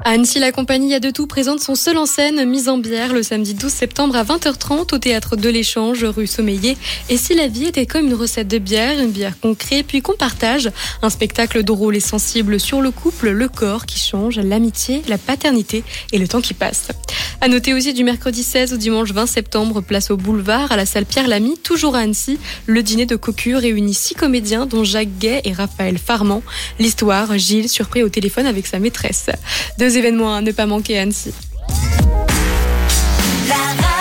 À Annecy, la compagnie Y a de tout présente son seul en scène, mise en bière, le samedi 12 septembre à 20h30 au théâtre de l'Échange, rue Sommeillé. Et si la vie était comme une recette de bière, une bière qu'on crée puis qu'on partage, un spectacle drôle et sensible sur le couple, le corps qui change, l'amitié, la paternité et le temps qui passe. À noter aussi du mercredi 16 au dimanche 20 septembre, place au boulevard, à la salle Pierre Lamy, toujours à Annecy, le dîner de cocu réunit 6 comédiens dont Jacques Gay et Raphaël Farman. L'histoire, Gilles surpris au téléphone avec sa maîtresse. 2 événements à ne pas manquer à Annecy.